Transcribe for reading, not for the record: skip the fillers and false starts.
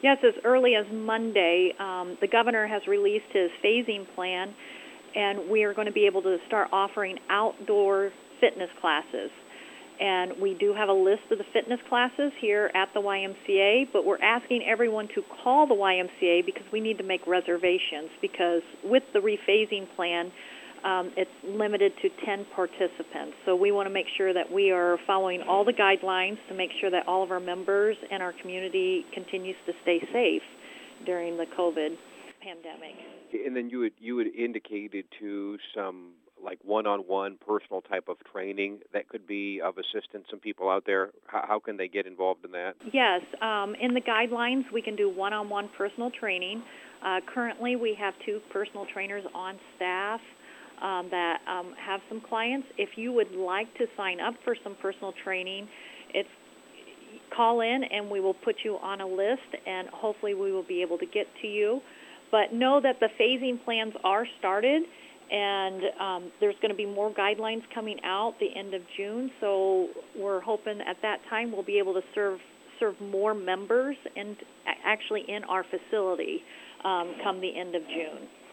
Yes, as early as Monday, the governor has released his phasing plan, and we are going to be able to start offering outdoor fitness classes. And we do have a list of the fitness classes here at the YMCA, but we're asking everyone to call the YMCA because we need to make reservations, because with the rephasing plan, it's limited to 10 participants. So we want to make sure that we are following all the guidelines to make sure that all of our members and our community continues to stay safe during the COVID pandemic. And then you had indicated to some like one-on-one personal type of training that could be of assistance. Some people out there, how can they get involved in that? Yes, in the guidelines we can do one-on-one personal training. Currently we have 2 personal trainers on staff that have some clients. If you would like to sign up for some personal training, it's call in and we will put you on a list, and hopefully we will be able to get to you. But know that the phasing plans are started, and there's going to be more guidelines coming out the end of June, so we're hoping at that time we'll be able to serve more members and actually in our facility come the end of June.